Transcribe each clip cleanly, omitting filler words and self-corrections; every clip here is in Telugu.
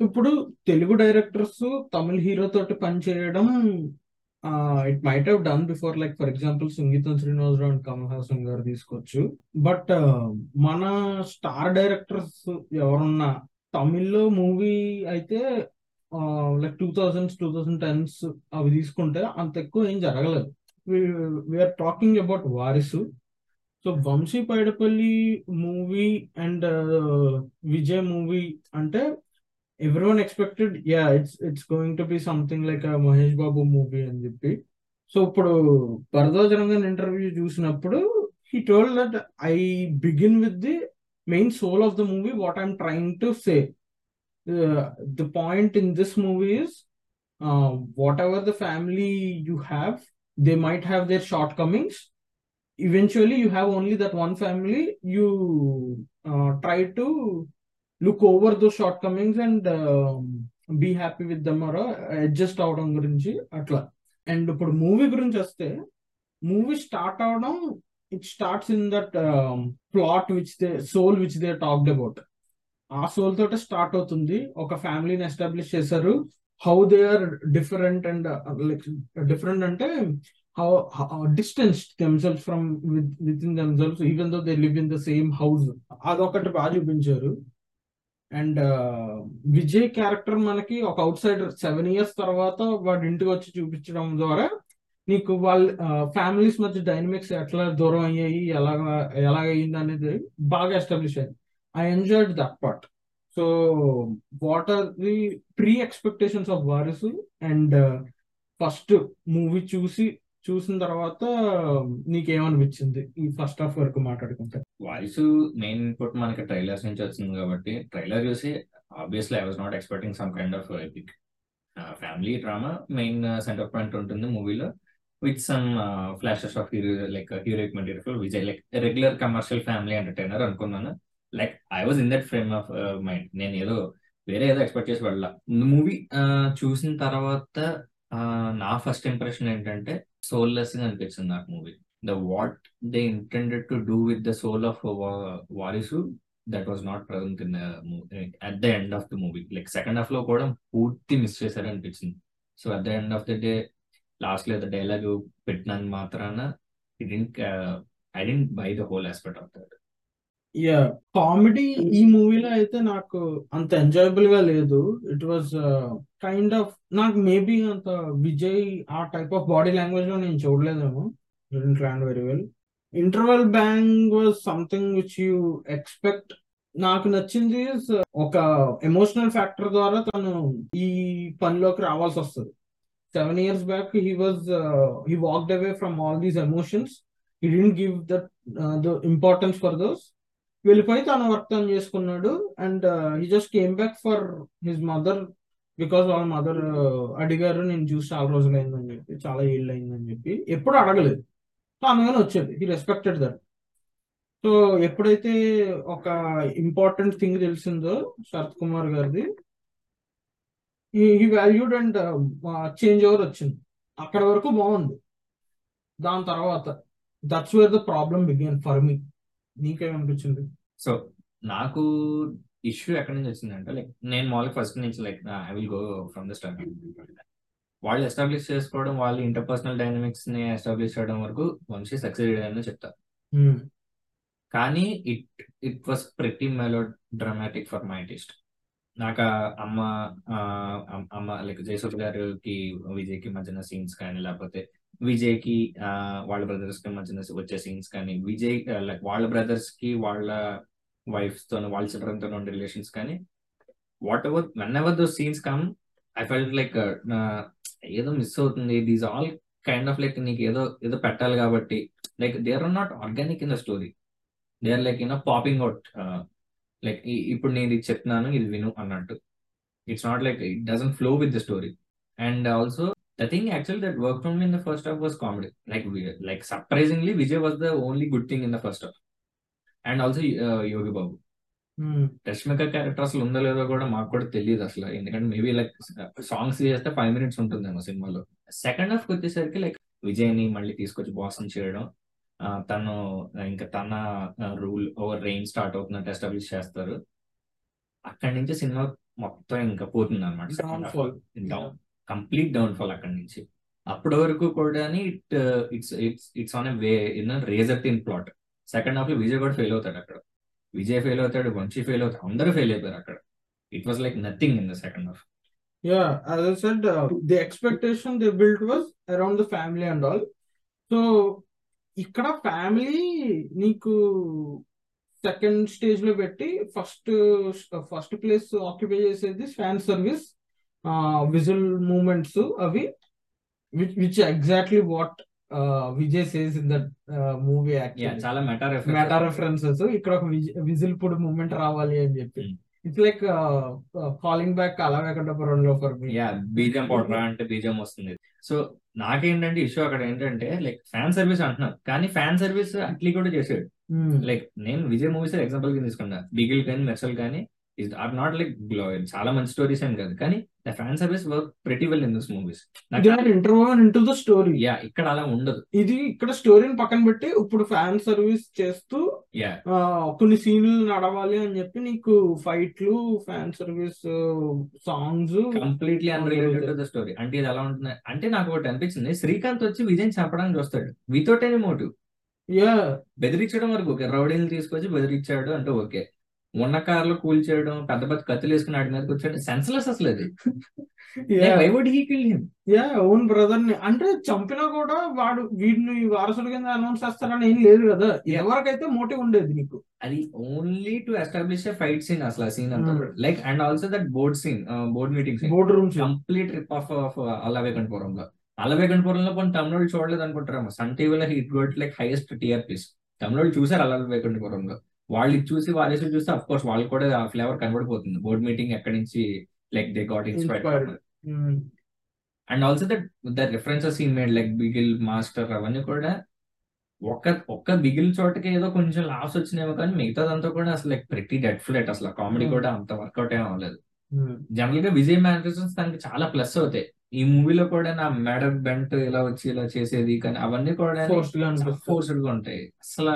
ఇప్పుడు తెలుగు డైరెక్టర్స్ తమిళ హీరో తోటి పని చేయడం it might have done before, like for example Singeetam Srinivasarao and Kamal Haasan గారు తీసుకోవచ్చు. బట్ మన స్టార్ డైరెక్టర్స్ ఎవరున్నా తమిళ్లో మూవీ అయితే లైక్ 2010s అవి తీసుకుంటే అంత ఎక్కువ ఏం జరగలేదు. We are talking about Varisu. So Vamshi Paidipally movie and Vijay movie అంటే everyone expected, yeah it's going to be something like Mahesh Babu movie అని చెప్పి. సో ఇప్పుడు భరద్వాజ్ రంగన్ ఇంటర్వ్యూ చూసినప్పుడు he told that I begin with the main soul of the movie, what I'm trying to say. The point in this movie is, whatever the family you have, they might have their shortcomings. Eventually you have only that one family. You try to look over those shortcomings and be happy with them, or adjust అవడం గురించి అట్లా. అండ్ ఇప్పుడు మూవీ గురించి వస్తే, మూవీ స్టార్ట్ అవడం, it starts in that plot which they soul which they talked about. ఆ సోల్ తోటే స్టార్ట్ అవుతుంది. ఒక ఫ్యామిలీని ఎస్టాబ్లిష్ చేశారు. How they are different and like different అంటే how distance themselves from with in themselves even though they live in the same house. అదొకటి బాగా చూపించారు. అండ్ విజయ్ క్యారెక్టర్ మనకి ఒక అవుట్ సైడర్ 7 years తర్వాత వాడి ఇంటికి వచ్చి చూపించడం ద్వారా నీకు వాళ్ళ ఫ్యామిలీస్ మధ్య డైనమిక్స్ ఎట్లా దూరం అయ్యాయి, ఎలాగయ్యింది అనేది బాగా ఎస్టాబ్లిష్ అయ్యింది. I enjoyed that part. So what are the pre expectations of Varisu, and first movie చూసిన తర్వాత నీకేమనిపించింది ఈ ఫస్ట్ హాఫ్ వరకు మాట్లాడుకుంటే? వాయిస్ మెయిన్ ఇన్పుట్ మనకి ట్రైలర్స్ నుంచి వచ్చింది కాబట్టి ట్రైలర్ చూసి obviously I was not expecting some kind of epic family drama main centre point ఉంటుంది మూవీలో, with some flashes of hero like heroic material Vijay, like regular commercial family entertainer అనుకున్నాను. Like I was in that frame of mind. నేను వేరే ఏదో ఎక్స్పెక్ట్ చేసి వెళ్ళా. మూవీ చూసిన తర్వాత నా ఫస్ట్ ఇంప్రెషన్ ఏంటంటే సోల్లెస్ గా అనిపించింది నాకు movie. What they intended to do with the soul of Varisu, that was not present in the movie at the end of the movie. Like second half లో కూడా పూర్తి మిస్ చేశారు అనిపించింది. So at the end of the day, last లో డైలాగ్ పెట్టినంత మాత్రాన I didn't buy the whole aspect of that. Yeah, comedy ఈ మూవీలో అయితే నాకు అంత ఎంజాయబుల్ గా లేదు. ఇట్ వాజ్ కైండ్ ఆఫ్, నాకు మేబీ అంత విజయ్ ఆ టైప్ ఆఫ్ బాడీ లాంగ్వేజ్ లో నేను చూడలేదేమో. didn't land very well. Interval bang was something which you expect. నాకు నచ్చింది ఒక ఎమోషనల్ ఫ్యాక్టర్ ద్వారా తను ఈ పనిలోకి రావాల్సి వస్తుంది. 7 years back he walked away from all these emotions. He didn't give the importance for those. వెళ్ళిపోయి తన వర్క్ తను చేసుకున్నాడు. And he just came back for his mother because వాళ్ళ మదర్ అడిగారు, నేను చూసి చాలా రోజులు అయిందని చెప్పి, చాలా ఏళ్ళు అయిందని చెప్పి. ఎప్పుడు అడగలేదు, అందుకని వచ్చేది. He respected that. సో ఎప్పుడైతే ఒక ఇంపార్టెంట్ థింగ్ తెలిసిందో శరత్ కుమార్ గారిది, ఈ వాల్యూడ్ అండ్ చేంజ్ ఓవర్ వచ్చింది. అక్కడ వరకు బాగుంది. దాని తర్వాత that's where the problem begin for me. నీకేమనిపించింది? సో నాకు ఇష్యూ ఎక్కడి నుంచి వచ్చిందంటే, లైక్ నేను మామూలుగా ఫస్ట్ నుంచి like I will go from the start. వాళ్ళు ఎస్టాబ్లిష్ చేసుకోవడం, వాళ్ళు ఇంటర్పర్సనల్ డైనమిక్స్ ని ఎస్టాబ్లిష్ చేయడం వరకు వంశీ సక్సెస్ అని చెప్తారు. కానీ it was pretty melodramatic for my taste. నాకు అమ్మ లైక్ జయసూర్య గారికి విజయ్కి మధ్యన సీన్స్ కానీ, లేకపోతే విజయ్కి వాళ్ళ బ్రదర్స్ కి మధ్యన వచ్చే సీన్స్ కానీ, విజయ్ లైక్ వాళ్ళ బ్రదర్స్ కి వాళ్ళ వైఫ్స్ తో వాళ్ళ చిల్డ్రన్ తో ఉండే రిలేషన్స్ కానీ, whatever whenever those scenes come I felt like ఏదో మిస్ అవుతుంది. These all kind of like నీకు ఏదో పెట్టాలి కాబట్టి, like they are not organic in the story. They are like popping out. Like ఇప్పుడు నేను ఇది చెప్తున్నాను, ఇది విను అన్నట్టు. It's not like it doesn't flow with the story. And also the thing actually that worked for me in the first half was comedy. Like surprisingly Vijay was the only good thing in the first half. And also Yogi Babu. Rashmika character అసలు ఉందో లేదో కూడా మాకు కూడా తెలియదు అసలు. ఎందుకంటే మేబీ లైక్ సాంగ్స్ చేస్తే 5 minutes ఉంటుందేమో సినిమాలో. సెకండ్ హాఫ్ వచ్చేసరికి లైక్ విజయ్ ని మళ్ళీ తీసుకొచ్చి బాస్ చేయడం, తను ఇంకా తన రూల్ ఓవర్ రెయిన్ స్టార్ట్ అవుతున్నట్టు ఎస్టాబ్లిష్ చేస్తారు. అక్కడి నుంచి సినిమా మొత్తం ఇంకా పోతుంది అనమాట. Second half downfall. Down, complete downfall అక్కడి నుంచి. అప్పటి వరకు కూడా it's on a way in razor thin plot. Second half లో విజయ్ కూడా ఫెయిల్ అవుతాడు అక్కడ, విజయ్ ఫెయిల్ అవుతాడు, వంశీ ఫెయిల్ అవుతాడు, అందరూ ఫెయిల్ అయిపోయారు అక్కడ. It was like nothing in the second half. Yeah, as I said, the expectation they built was around the family and all. So ఇక్కడ ఫ్యామిలీ నీకు సెకండ్ స్టేజ్ లో పెట్టి ఫస్ట్ ప్లేస్ ఆక్యుపై చేసేది ఫ్యాన్ సర్వీస్, విజువల్ మూమెంట్స్ అవి, which exactly what Vijay says in that movie. Actually చాలా మెటా రెఫరెన్సెస్. ఇక్కడ ఒక విజిల్ పొడి మూమెంట్ రావాలి అని చెప్పి, ఇట్స్ లైక్ కాలింగ్ బ్యాక్ అలా వెంకటపురంలో ఫర్ మీ. బీజం పడరా అంటే బీజం వస్తుంది. సో నాకేంటంటే ఇష్యూ అక్కడ ఏంటంటే లైక్ ఫ్యాన్ సర్వీస్ అంటున్నాను, కానీ ఫ్యాన్ సర్వీస్ అట్లీ కూడా చేసాడు. లైక్ నేను విజయ్ మూవీస్ ఎగ్జాంపుల్ గా తీసుకున్నా, బిగిల్ కానీ మెర్సల్ కానీ ఆర్ నాట్ లైక్ చాలా మంచి స్టోరీస్ అని కాదు, కానీ the fan service work pretty well in this movies. Into the story. ఇక్కడ అలా ఉండదు. ఇది ఇక్కడ స్టోరీని పక్కన పెట్టి ఇప్పుడు ఫ్యాన్ సర్వీస్ చేస్తూ కొన్ని సీన్లు నడవాలి అని చెప్పి నీకు ఫైట్లు, fan service, songs completely unrelated to the story. అంటే ఇది ఎలా ఉంటుంది అంటే నాకు ఒకటి అనిపించింది, శ్రీకాంత్ వచ్చి విజయ్ చంపడానికి వస్తాడు వితౌట్ ఎనీ మోటివ్. బెదిరించడం వరకు ఓకే, రౌడీని తీసుకొచ్చి బెదిరించాడు అంటే ఓకే, ఉన్న కార్లో కూల్చేయడం, పెద్ద పెద్ద కత్తులు వేసుకుని వాడి మీదకి వచ్చాడు, సెన్స్లెస్ అసలు అది. ఓన్ బ్రదర్ ని అంటే చంపినా కూడా వాడు వీడిని వారసుడు కింద అనౌన్స్ చేస్తారని ఏం లేదు కదా. ఎవరికైతే మోటివ్ ఉండేది నీకు, అది only to establish a fight scene అసలు ఆ సీన్ అంతా. Like and also that board scene, board meeting scene, board room complete rip off అల్లవేకంటపురంలో. అల్లవేకంటపురంలో కొన్ని తమిళోళ్ళు చూడలేదు అనుకుంటారేమో, సన్ టీవీలో hit got like highest TRPs. తమిళోళ్ళు చూసారు అల్లవేకంటపురంలో, వాళ్ళు చూసి వారేసి చూస్తే అఫ్ కోర్స్ వాళ్ళు కూడా ఆ ఫ్లేవర్ కనబడిపోతుంది. బోర్డ్ మీటింగ్ ఎక్కడి నుంచి like they got inspired. And also that references ఈ మేడ్ లైక్ బిగిల్, మాస్టర్, అవన్నీ కూడా ఒక్క బిగిల్ చోటకి ఏదో కొంచెం లాస్ వచ్చినాయేమో, కానీ మిగతాదంతా కూడా అసలు లైక్ ప్రెటీ డెడ్ ఫ్లెట్. అసలు కామెడీ కూడా అంత వర్కౌట్ ఏం అవ్వలేదు. జనరల్ గా విజయ్ మ్యానరిజమ్స్ దానికి చాలా ప్లస్ అవుతాయి. ఈ మూవీలో కూడా నా మేడం బెంట్ ఇలా వచ్చి ఇలా చేసేది, కానీ అవన్నీ కూడా ఫోర్స్డ్ గా ఉంటాయి. అసలు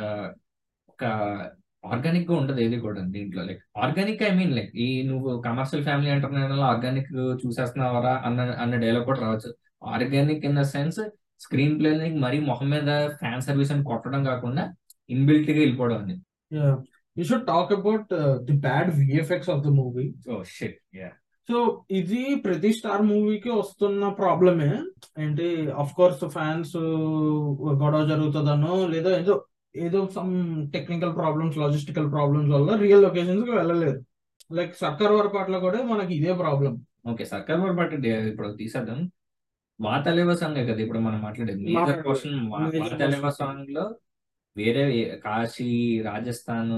ఒక ఆర్గానిక్ గా ఉండదు ఏది కూడా దీంట్లో. Like organic I mean like ఈ నువ్వు కమర్షియల్ ఫ్యామిలీ ఎంటర్టైనర్ ఆర్గానిక్ చూసేస్తున్నావరా అన్న డైలాగ్ కూడా రావచ్చు. Organic in the sense screenplay మరీ మొహం మీద ఫ్యాన్ సర్వీస్ అని కొట్టడం కాకుండా ఇన్బిల్ట్ గా వెళ్ళిపోవడం అని. You should talk about the bad VFX of the movie. Oh shit, yeah. So ఇది ప్రతి స్టార్ మూవీకి వస్తున్న ప్రాబ్లమే. ఏంటి, అఫ్ కోర్స్ ఫ్యాన్స్ గొడవ జరుగుతుందనో లేదా ఏదో some technical problems, logistical problems వల్ల రియల్ లొకేషన్స్ కి వెళ్ళలేదు. లైక్ సర్కార్ వరపాట్లో కూడా మనకి ఇదే ప్రాబ్లం. ఓకే, సర్కార్ వరపాటు ఇప్పుడు తీసేద్దాం. వాతలేవ సాంగ్ కదా ఇప్పుడు మనం మాట్లాడేది. మేజర్ పోర్షన్ వాతలేవ సాంగ్ లో వేరే Kashi, Rajasthan,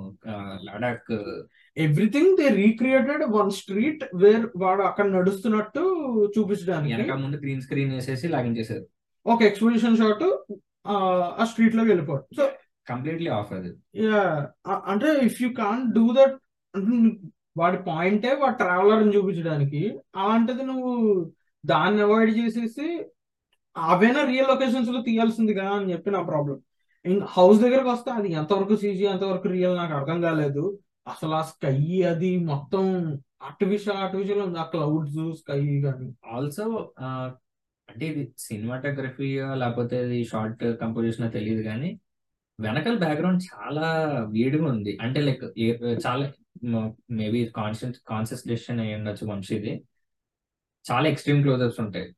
Ladakh, everything they recreated one street where వాడు అక్కడ నడుస్తున్నట్టు చూపించడానికి వెనక ముందు గ్రీన్ స్క్రీన్ వేసేసి లాగించేసారు. ఒక ఎక్స్పోజిషన్ షాట్ ఆ స్ట్రీట్ లోకి వెళ్ళిపోవడం. సో కంప్లీట్లీ ఆఫ్ అది. అంటే if you can't do that, వాడి పాయింటే వాడు ట్రావెలర్ అని చూపించడానికి, అలాంటిది నువ్వు దాన్ని అవాయిడ్ చేసేసి అవైనా రియల్ లొకేషన్స్ లో తీయాల్సింది కదా అని చెప్పి నా ప్రాబ్లం. హౌస్ దగ్గరకు వస్తే అది ఎంతవరకు సీజీ ఎంతవరకు రియల్ నాకు అర్థం కాలేదు. అసలు ఆ స్కై అది మొత్తం ఆర్టిఫిషియల్ ఉంది, ఆ క్లౌడ్స్ స్కై కానీ. ఆల్సో అంటే ఇది సినిమాటోగ్రఫీ లేకపోతే ఇది షార్ట్ కంపోజిషన్ తెలియదు, కానీ వెనకాల బ్యాక్గ్రౌండ్ చాలా వీడిగా ఉంది. అంటే లైక్ చాలా మేబీ కాన్షియస్ డెసిషన్ అయ్యి ఉండొచ్చు వంశీది. చాలా ఎక్స్ట్రీమ్ క్లోజప్స్ ఉంటాయి.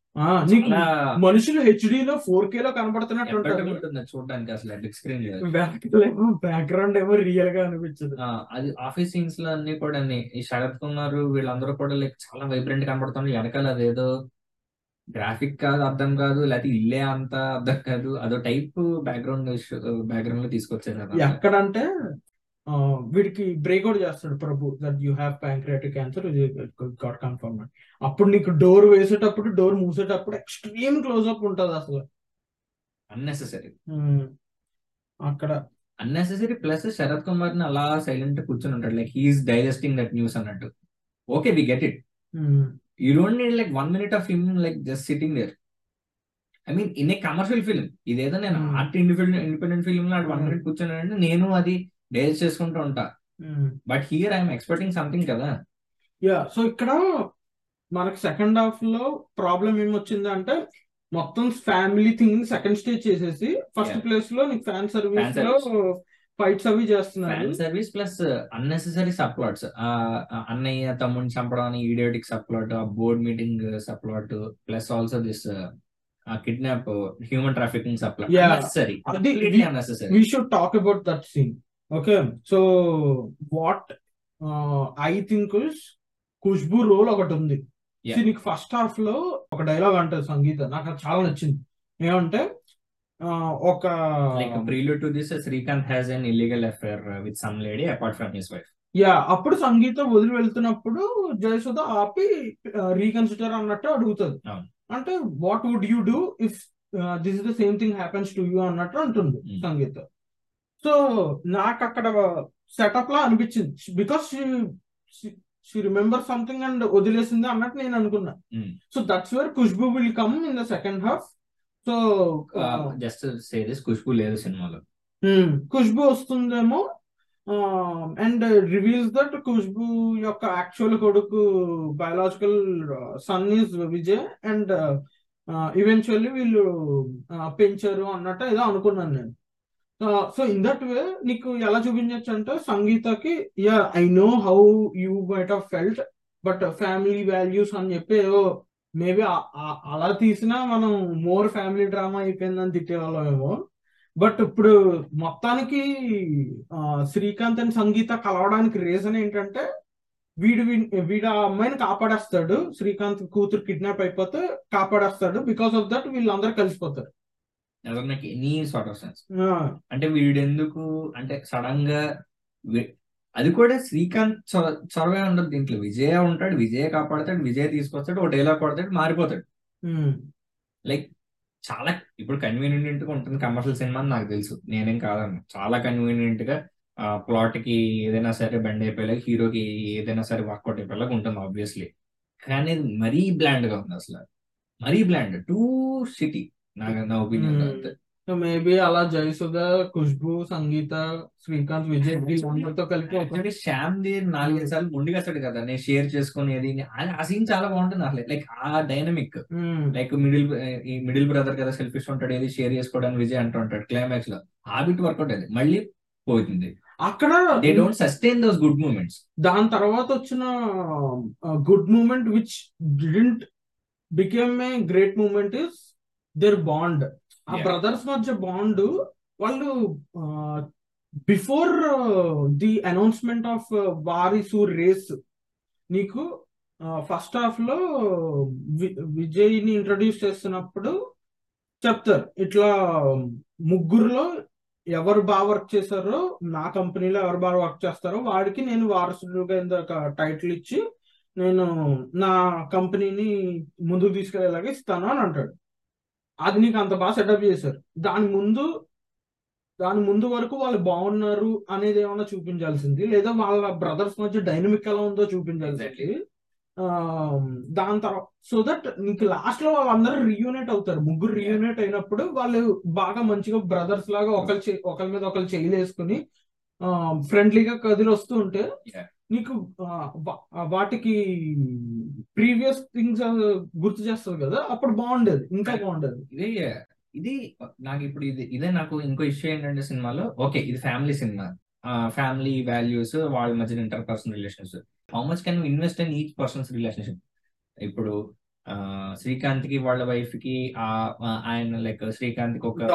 మనుషులు హెచ్డీలో 4K లో కనబడుతున్నట్టు ఉంటుంది చూడడానికి. అసలు బిగ్ స్క్రీన్ బ్యాక్గ్రౌండ్ ఏమో రియల్ గా అనిపించదు. అది ఆఫీస్ సీన్స్ లో అన్ని కూడా ఈ శరత్ కుమార్ వీళ్ళందరూ కూడా లైక్ చాలా వైబ్రెంట్ కనబడుతుంది. వెనకాల అదేదో గ్రాఫిక్ కాదు, అర్థం కాదు, లేకపోతే ఇల్లే అంత అర్థం కాదు, అదో టైప్ బ్యాక్గ్రౌండ్ లో తీసుకొచ్చారు. ఎక్కడంటే వీడికి బ్రేక్అవుట్ చేస్తాడు Prabhu, that you have pancreatic cancer got confirm. అప్పుడు నీకు డోర్ వేసేటప్పుడు, డోర్ మూసేటప్పుడు ఎక్స్ట్రీమ్ క్లోజ్అప్ ఉంటుంది. అసలు అన్నెసెసరీ అక్కడ అన్నెసెసరీ. ప్లస్ శరత్ కుమార్ ని అలా సైలెంట్ కూర్చొని ఉంటాడు, like he's digesting that news అన్నట్టు. Okay, we get it. You don't need like 1 minute of him like just sitting there. I mean, in a commercial film, ఇదేదో నేను ఆర్ట్ ఇండిపెండెంట్ ఫిల్మ్ లో 1 minute కూర్చొని నేను అది డైజెస్ట్ చేసుకుంటూ ఉంటా. But here I'm expecting something కదా. సో ఇక్కడ మనకి సెకండ్ హాఫ్ లో ప్రాబ్లం ఏమొచ్చింది అంటే మొత్తం ఫ్యామిలీ థింగ్ సెకండ్ స్టేజ్ చేసేసి ఫస్ట్ Yeah. ప్లేస్ లో నీకు ఫ్యాన్ ఫ్యాన్ సర్వీస్ లో సర్వీస్ ఫైట్స్ అవి చేస్తున్నారు. Fan service plus unnecessary subplots, అన్నయ్య తమ్ముడిని చంపడం అని ఈడియోటిక్ సబ్ప్లాట్, ఆ board meeting subplot, plus also this kidnap human trafficking subplot, Yeah, unnecessary, అది completely unnecessary. we should talk about that scene. Okay, so what I think is Khushbu role ఒకటి ఉంది. Yeah. See, నీకు ఫస్ట్ హాఫ్ లో ఒక డైలాగ్ అంటది సంగీత, నాకు అది చాలా నచ్చింది. ఏమంటే ఒక Like a prelude to this, Srikanth has an illegal affair with some lady apart from his wife. అప్పుడు సంగీత వదిలి వెళ్తున్నప్పుడు జయసుధ ఆపి రీకన్సిడర్ అన్నట్టు అడుగుతుంది. అవును. అంటే what would you do if this is the same thing happens to you అన్నట్టు అంటుంది సంగీత. సో నాకు అక్కడ సెటప్ లా అనిపించింది, because she remember something and వదిలేసింది అన్నట్టు నేను అనుకున్నా. So that's where Khushbu will come in the second half. So just say this, Khushbu లేదు సినిమాలో. ఖుష్బు వస్తుందేమో అండ్ రివీల్స్ దట్ ఖుష్బు యొక్క యాక్చువల్ కొడుకు biological son is Vijay and eventually వీళ్ళు పెంచారు అన్నట్టు ఏదో అనుకున్నాను నేను. సో ఇన్ దట్ వే నీకు ఎలా చూపించచ్చు అంటే సంగీతకి I know how you might have felt, but family values అని చెప్పి ఏదో మేబీ అలా తీసినా మనం మోర్ ఫ్యామిలీ డ్రామా అయిపోయిందని తిట్టేవాళ్ళమేమో. బట్ ఇప్పుడు మొత్తానికి శ్రీకాంత్ అండ్ సంగీత కలవడానికి రీజన్ ఏంటంటే వీడు ఆ అమ్మాయిని కాపాడేస్తాడు, శ్రీకాంత్ కూతురు కిడ్నాప్ అయిపోతే కాపాడేస్తాడు. బికాస్ ఆఫ్ దట్ వీళ్ళందరూ కలిసిపోతారు. నాకు ఎనీ సార్ట్ ఆఫ్ సెన్స్. అంటే వీడెందుకు అంటే సడన్ గా అది కూడా శ్రీకాంత్ చొరవే ఉండదు దీంట్లో. విజయ ఉంటాడు, విజయ కాపాడతాడు, విజయ్ తీసుకొస్తాడు, ఒక డైలాగ్ కొడతాడు, మారిపోతాడు. లైక్ చాలా ఇప్పుడు కన్వీనియంట్ గా ఉంటుంది కమర్షియల్ సినిమా అని నాకు తెలుసు, నేనేం కాదన్నా. చాలా కన్వీనియంట్ గా ప్లాట్ కి ఏదైనా సరే బెండ్ అయిపోయేలాగా, హీరోకి ఏదైనా సరే వర్కౌట్ అయిపోయేలాగా ఉంటుంది ఆబ్వియస్లీ. కానీ మరీ బ్లాండ్ గా ఉంది, అసలు మరీ బ్లాండ్, టూ సిటీ నా ఒపీనియన్. సో మేబీ అలా జయసుధ, ఖుష్బు, సంగీత, శ్రీకాంత్, విజయ్ వీళ్ళందరితో కలిపి శ్యామ్ ది 4-5 సార్లు ముందుకేస్తాడు కదా, నేను షేర్ చేసుకునేది, ఆ సీన్ చాలా బాగుంటుంది అసలు. లైక్ ఆ డైనమిక్, లైక్ మిడిల్ బ్రదర్ కదా, సెల్ఫిష్ ఉంటాడు, ఏది షేర్ చేసుకోవడానికి విజయ్ అంటూ ఉంటాడు. క్లైమాక్స్ లో హాబిట్ వర్కౌట్ అయింది, మళ్ళీ పోతుంది అక్కడ. They don't sustain those good moments. దాని తర్వాత వచ్చిన good moment which didn't became a great moment is there bond. ఆ బ్రదర్స్ మధ్య బాండ్, వాళ్ళు before the announcement of Varisu race నీకు ఫస్ట్ హాఫ్ లో విజయ్ ని ఇంట్రడ్యూస్ చేస్తున్నప్పుడు చెప్తారు, ఇట్లా ముగ్గురులో ఎవరు బాగా వర్క్ చేశారో, నా కంపెనీలో ఎవరు బాగా వర్క్ చేస్తారో వాడికి నేను వారసుడుగా ఇందాక టైటిల్ ఇచ్చి నేను నా కంపెనీని ముందుకు తీసుకెళ్లేలాగా ఇస్తాను అని అంటాడు. అది నీకు అంత బాగా సెటప్ చేశారు. దాని ముందు వరకు వాళ్ళు బాగున్నారు అనేది ఏమన్నా చూపించాల్సింది, లేదా వాళ్ళ బ్రదర్స్ మధ్య డైనమిక్ ఎలా ఉందో చూపించాల్సింది. దాని తర్వాత సో దట్ నీకు లాస్ట్ లో వాళ్ళందరూ రీయూనైట్ అవుతారు. ముగ్గురు రీయూనైట్ అయినప్పుడు వాళ్ళు బాగా మంచిగా బ్రదర్స్ లాగా ఒకరి మీద ఒకరు చేయలేసుకుని ఫ్రెండ్లీగా కదిలి వస్తూ ఉంటే నీకు వాటికి ప్రీవియస్ థింగ్స్ గుర్తు చేస్తుంది కదా, అప్పుడు బాగుండేది, ఇంకా బాగుండేది. ఇది నాకు ఇప్పుడు ఇదే నాకు ఇంకో ఇష్యూ ఏంటంటే సినిమాలో, ఓకే ఇది ఫ్యామిలీ సినిమా, ఫ్యామిలీ వాల్యూస్, వాళ్ళ మధ్య interpersonal relations, how much can invest in each persons relationship. ఇప్పుడు శ్రీకాంత్ కి వాళ్ళ వైఫ్ కి ఆయన లైక్ శ్రీకాంత్ కి ఒక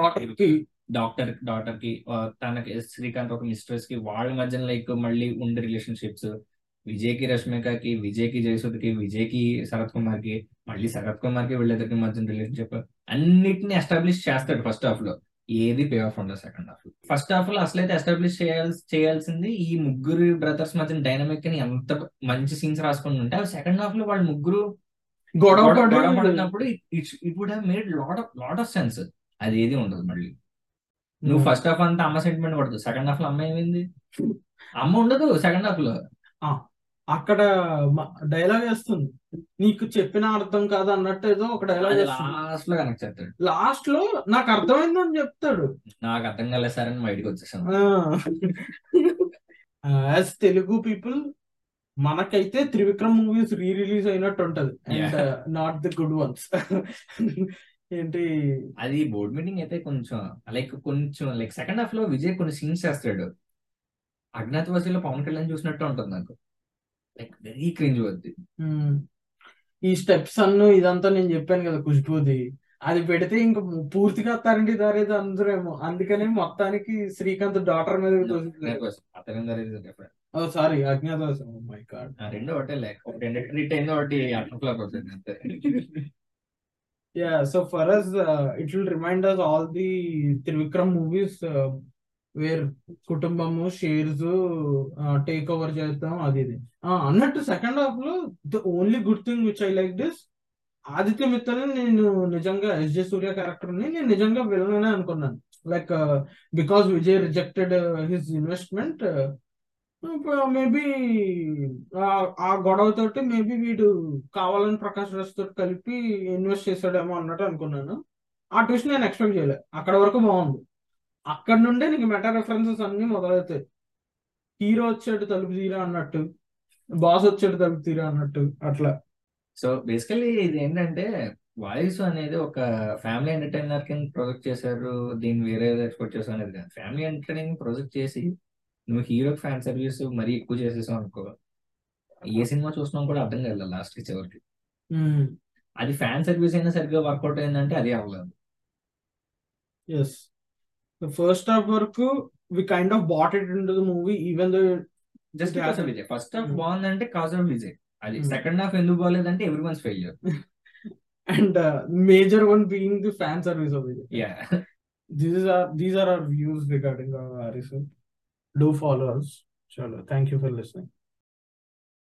డాటర్ కి తనకి శ్రీకాంత్ ఒక మిస్ట్రెస్ కి, వాళ్ళ మధ్య లైక్ మళ్ళీ ఉండే రిలేషన్షిప్స్, విజయ్ కి రష్మికకి, విజయ్ కి జయసుధకి, విజయ్ కి శరత్ కుమార్ కి, మళ్ళీ శరత్ కుమార్ కి వీళ్ళిద్దరికి మధ్య రిలేషన్షిప్, అన్నిటిని ఎస్టాబ్లిష్ చేస్తాడు ఫస్ట్ హాఫ్ లో. ఏది పే ఆఫ్ ఉండదు సెకండ్ హాఫ్ లో. ఫస్ట్ హాఫ్ లో అసలైతే ఎస్టాబ్లిష్ చేయాల్సింది ఈ ముగ్గురు బ్రదర్స్ మధ్య డైనమిక్ ని ఎంత మంచి సీన్స్ రాసుకుని ఉంటే, సెకండ్ హాఫ్ లో వాళ్ళ ముగ్గురు గొడవ పడినప్పుడు it would have made lot of sense. అది ఏది ఉండదు. మళ్ళీ నువ్వు ఫస్ట్ హాఫ్ అంతా అమ్మ సెంటిమెంట్ పడదు, సెకండ్ హాఫ్ లో అమ్మ ఏమైంది, అమ్మ ఉండదు సెకండ్ హాఫ్ లో. అక్కడ డైలాగ్ వేస్తుంది, నీకు చెప్పిన అర్థం కాదు అన్నట్టు ఏదో ఒక డైలాగ్ లాస్ట్ లో కనెక్ట్ చేస్తాడు. లాస్ట్ లో నాకు అర్థమైందని చెప్తాడు, నాకు అర్థం కాలేదు సార్ అని బయటకు వచ్చేసాను. యాజ్ తెలుగు పీపుల్ మనకైతే త్రివిక్రమ్ మూవీస్ రిలీజ్ అయినట్టు ఉంటది, and yeah not the good ones. ఏంటి? అది బోర్డ్ మీటింగ్ అయితే కొంచెం లైక్ సెకండ్ హాఫ్ లో విజయ్ కొన్ని సీన్స్ చేస్తాడు. అజ్ఞాతవాసిలో పవన్ కళ్యాణ్ చూసినట్టు ఉంటుంది నాకు, లైక్ వెరీ క్రింజ్ వద్ది. ఈ స్టెప్స్ అన్ను ఇదంతా నేను చెప్పాను కదా ఖుష్బూది, అది పెడితే ఇంక పూర్తిగా అత్తారింటి దారేది అందరేమో, అందుకనే మొత్తానికి శ్రీకాంత్ డాటర్ మీద తోసేసారు. సారీ, అజ్ఞాతవాసం. మై గాడ్, రెండు ఒకటే లేక ఒకటి హిట్ అయింది, ఒకటి అటర్ ఫ్లాప్ అవుతుంది అంతే. Yeah, so for us, it will remind us all the Trivikram movies where కుటుంబము షేర్స్ టేక్ ఓవర్ చేస్తాం, అది ఇది. అన్నట్టు సెకండ్ హాఫ్ లో the only good thing which I like this, Aditya మిత్తల్ని నేను నిజంగా ఎస్జే సూర్య క్యారెక్టర్ ని నేను నిజంగా విలన్ అనుకున్నాను. Like because Vijay rejected his investment, maybe ఆ గొడవతోటి మేబీ వీడు కావాలని ప్రకాష్ రాజ్ తోటి కలిపి ఇన్వెస్ట్ చేశాడేమో అన్నట్టు అనుకున్నాను. ఆ ట్విస్ట్ నేను ఎక్స్పెక్ట్ చేయలేదు. అక్కడ వరకు బాగుంది. అక్కడ నుండే నీకు మెటా రెఫరెన్సెస్ అన్ని మొదలవుతాయి. హీరో వచ్చాడు తలుపు తీరా అన్నట్టు, బాస్ వచ్చాడు తలుపు తీరా అన్నట్టు, అట్లా. సో బేసికలీ ఇది ఏంటంటే వాయిస్ అనేది ఒక ఫ్యామిలీ ఎంటర్టైనర్ కింద ప్రొజెక్ట్ చేశారు, దీన్ని వేరే ఎక్స్పెక్ట్ చేశారు అనేది కాదు. ఫ్యామిలీ ఎంటర్టైనింగ్ ప్రొజెక్ట్ చేసి నువ్వు హీరో ఫ్యాన్ సర్వీస్ మరీ ఎక్కువ చేసేసావు అనుకో, ఏ సినిమా చూసినాం కూడా అర్థం కాదు లాస్ట్ కి చివరికి. అది ఫ్యాన్ సర్వీస్ అయినా సరిగ్గా వర్కౌట్ అయిందంటే అది అవ్వలేదు. ఎస్, ఫస్ట్ హాఫ్ వరకు we kind of bought it into the movie even though just because of Vijay. First half బాగుందంటే కాజ్ ఆఫ్ విజయ్, అది సెకండ్ హాఫ్ ఎందుకు బాగాలేదంటే everyone's failure. And major one being the fan service of it. Yeah. These are our views regarding our Harrison. Do follow us. Chalo. Thank you for listening.